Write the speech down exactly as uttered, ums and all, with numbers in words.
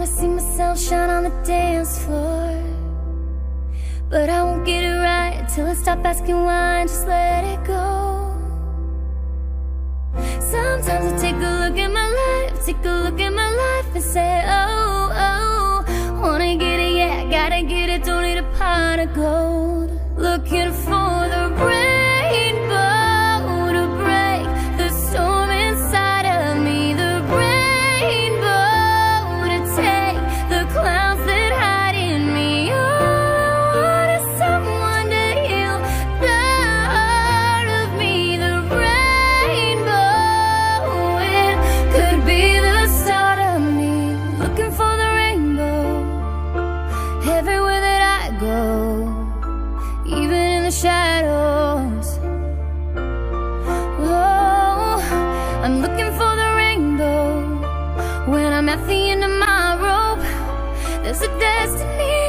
wanna see myself shine on the dance floor, but I won't get it right till I stop asking why and just let it go. Sometimes I take a look at my life, take a look at my life and say, oh, oh, wanna get it, yeah, gotta get it, don't need a pot of gold. Looking for the rainbow to break the storm inside of me, the rainbow to take the clouds that hide in me. All I want is someone to heal the heart of me, the rainbow. It could be the start of me, looking for the rainbow everywhere that I go, even in the shadows. Oh, I'm looking for the rainbow when I'm at the end of my rope. There's a destiny